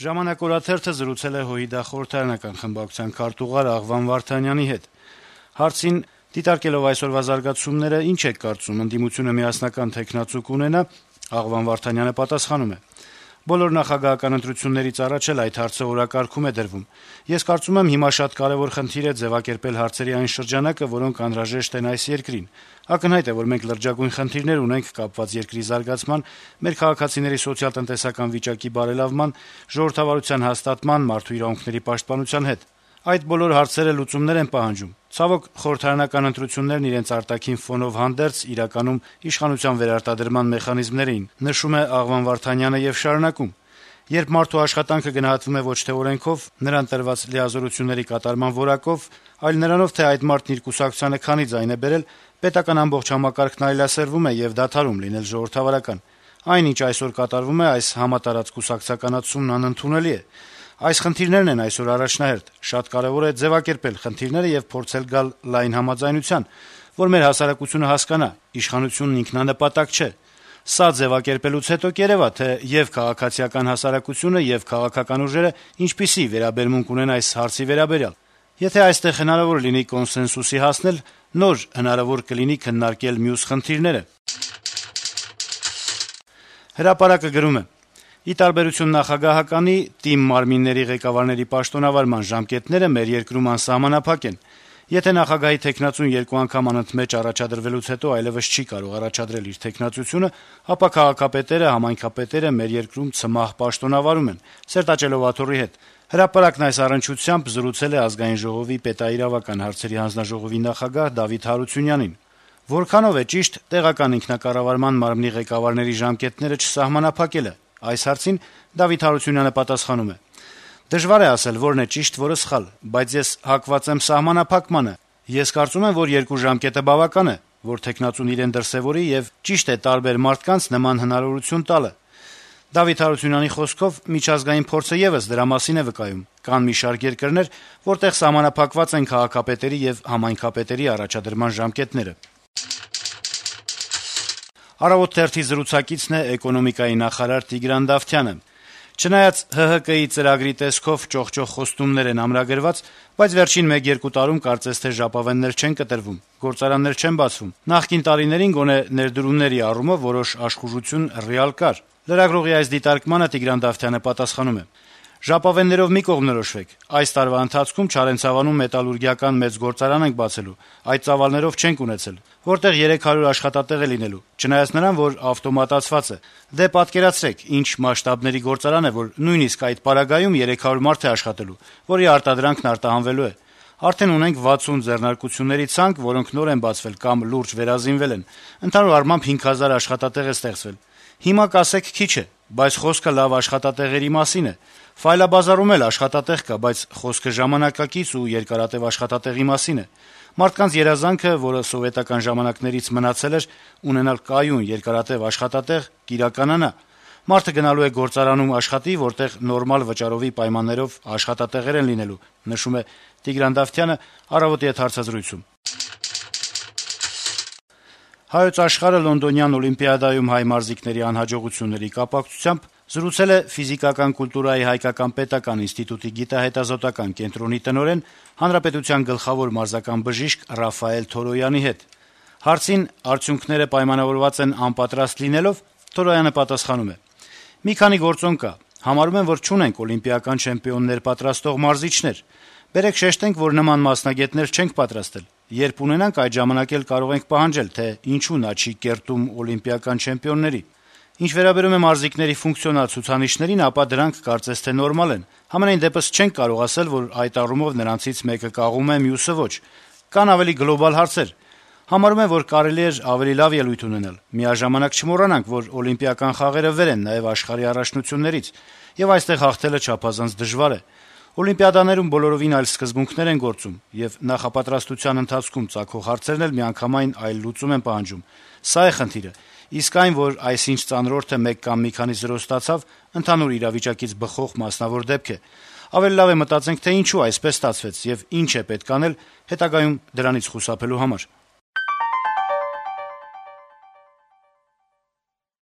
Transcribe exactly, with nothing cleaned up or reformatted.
«Ժամանակ» օրաթերթը զրուցել է ՀՅԴ խորհրդարանական խմբակցության քարտուղար Աղվան Վարդանյանի հետ։ Հարցին դիտարկելով այսօրվա զարգացումները ինչ եք կարծում, ընդդիմությունը միասնական թեկնածու կունենա, Աղվան Վարդանյանը պատասխանում է. Բոլոր նախագահական ընտրություններից առաջ էլ այդ հարցը օրակարգում է դրվում։ Ես կարծում եմ հիմա շատ կարեւոր խնդիր է ձեւակերպել հարցերի այն շրջանակը, որոնք անհրաժեշտ են այս երկրին։ Ակնհայտ է, որ մենք լրջագույն խնդիրներ ունենք կապված երկրի զարգացման, մեր քաղաքացիների սոցիալ-տնտեսական վիճակի բարելավման, ժողովրդավարության հաստատման, մարդու իրավունքների պաշտպանության հետ։ Այդ բոլոր հարցերը լուծումներ են պահանջում։ Ցավոք, խորհրդարանական ընտրություններն իրենց արտաքին ֆոնով հանդերձ իրականում իշխանության վերարտադրման մեխանիզմներ էին, նշում է Աղվան Վարդանյանը եւ շարունակում. Երբ մարդու աշխատանքը գնահատվում է ոչ թե օրենքով, նրան տրված լիազորությունների կատարման որակով, այլ նրանով, թե այդ մարդն իր կուսակցությանը քանի ձայն է բերել, պետական ամբողջ համակարգն այլասերվում է եւ դադարում լինել ժողովրդավարական։ Այն, ինչ այսօր կատարվում է, այս համատարած կուսակցականացումն անընդունելի է։ Այս խնդիրներն են այսօր առաջնահերթ։ Շատ կարեւոր է ձեւակերպել խնդիրները եւ փորձել գալ լայն համաձայնության, որ մեր հասարակությունը հասկանա՝ իշխանությունն ինքնանպատակ չէ։ Սա ձեւակերպելուց հետո կերեւա, թե եւ քաղաքացիական հասարակությունը եւ քաղաքական ուժերը ինչպիսի վերաբերմունք ունեն այս հարցի վերաբերյալ։ Եթե այստեղ հնարավոր լինի կոնսենսուսի հասնել, նոր հնարավոր կլինի քննարկել մյուս խնդիրները։ Հրապարակը գրում է. Ի տարբերություն նախագահականի, թիմ մարմինների ղեկավարների պաշտոնավարման ժամկետները մեր երկրում անսահմանափակ են։ Եթե նախագահի թեկնածուն երկու անգամ անընդմեջ առաջադրվելուց հետո այլեւս չի կարող առաջադրել իր թեկնածությունը, ապա քաղաքապետերը, համայնքապետերը մեր երկրում ցմահ պաշտոնավարում են, Սերտաճելով աթոռի հետ։ Հրապարակն այս առնչությամբ զրուցել է Ազգային ժողովի պետաիրավական հարցերի հանձնաժողովի նախագահ Դավիթ Հարությունյանին։ Որքանով է ճիշտ տեղական ինքնակառավարման մարմնի ղեկավարների ժամկետները չսահմանափակելը։ Այս հարցին Դավիթ Հարությունյանը պատասխանում է. Դժվար է ասել, որն է ճիշտ, որը սխալ, բայց ես հակված եմ սահմանափակմանը։ Ես կարծում եմ, որ երկու ժամկետը բավական է, որ թեկնածուն իրեն դրսևորի եւ ճիշտ է տարբեր մարդկանց նման հնարավորություն տալը։ Դավիթ Հարությունյանի խոսքով միջազգային փորձը եւս դրա մասին է վկայում։ Կան մի շարք երկրներ, որտեղ սահմանափակված են քաղաքապետերի եւ համայնքապետերի առաջադրման ժամկետները։ Առավոտ թերթի զրուցակիցն է էկոնոմիկայի նախարար Տիգրան Դավթյանը։ Չնայած ՀՀԿ-ի ծրագրի տեսքով ճոխճոխ խոստումներ են ամրագրված, բայց վերջին մեկ-երկու տարում կարծես թե ժապավեններ չեն կտրվում, գործարաններ չեն բացվում։ Նախկին տարիներին գոնե ներդրումների առումով որոշ աշխուժություն ռեալ կար։ Լրագրողի այս դիտարկմանը Տիգրան Դավթյանը պատասխանում է. Ժապավեններով մի կողմ նրոշվեք։ Այս տարվա ընթացքում Չարենցավանում մետալուրգիական մեծ գործարան ենք բացելու։ Այդ ծավալներով չենք ունեցել, որտեղ երեք հարյուր աշխատատեղ է լինելու, չնայած նրան, որ ավտոմատացված է։ Դե պատկերացրեք, ինչ մասշտաբների գործարան է, որ նույնիսկ այդ պարագայում երեք հարյուր մարդ է աշխատելու, որի արտադրանքն արտահանվելու է։ Արդեն ունենք վաթսուն ձեռնարկությունների ցանկ, որոնք նոր են բացվել կամ լուրջ վերազինվել են։ Ընդհանուր առմամբ հինգ հազար աշխատատեղ է ստեղծվել։ Հիմա կասեք քիչ է, բայց խոսքը լավ աշխատատեղերի մասին է։ Ֆայլաբազարում էլ աշխատատեղ կա, բայց խոսքը ժամանակակից ու երկարատև աշխատատեղի մասին է։ Մարդկանց երազանքը, որը սովետական ժամանակներից մնացել էր, ունենալ կայուն երկարատև աշխատատեղ, կիրականանա։ Մարդը գնալու է գործարանում աշխատի, որտեղ նորմալ վճարովի պայմաններով աշխատատեղեր են լինելու, նշում է Տիգրան Դավթյանը Առավոտի հետ հարցազրույցում։ Հայոց աշխարհը Լոնդոնյան օլիմպիադայում հայ մարզիկների անհաջողությունների կապակցությամբ զրուցել է ֆիզիկական կուլտուրայի հայկական պետական ինստիտուտի գիտահետազոտական կենտրոնի տնօրեն, հանրապետության գլխավոր մարզական բժիշկ Ռաֆայել Թորոյանի հետ։ Հարցին արդյունքները պայմանավորված են անպատրաստ լինելով, Թորոյանը պատասխանում է. Մի քանի գործոն կա։ Համարում եմ, որ չունենք օլիմպիական չեմպիոններ պատրաստող մարզիչներ։ Բերեք շեշտենք, որ նման մասնագետներ չենք պատրաստել։ Երբ ունենանք, այդ ժամանակ էլ կարող ենք պահանջել, թե ինչու նա չի կերտում օլիմպիական չեմպիոնների։ Ինչ վերաբերում է մարզիկների ֆունկցիոնալ ցուցանիշներին, ապա դրանք կարծես թե նորմալ են։ Համենայն դեպս չենք կարող ասել, որ այդ առումով նրանցից մեկը կաղում է, մյուսը ոչ։ Կան ավելի գլոբալ հարցեր։ Համարում եմ, որ կարելի էր ավելի լավ ելույթ ունենալ։ Միաժամանակ չմոռանանք, որ օլիմպիական խաղերը վեր են նաև աշխարհի առաջնություններից, եւ այստեղ հաղթելը չափազանց դժվար է։ Օլիմպիադաներում բոլորովին այլ սկզբունքներ են գործում, եւ նախապատրաստության ընթացքում ծագող հարցերն էլ միանգամայն այլ լուծում են պահանջում։ Սա է խնդիրը։ Իսկ այն, որ այսինչ ծանրորդը մեկ կամ մի քանի զրո ստացավ, ընդհանուր իրավիճակից բխող մասնավոր դեպք է։ Ավելի լավ է մտածենք, թե ինչու այսպես ստացվեց եւ ինչ է պետք անել հետագայում դրանից խուսափելու համար։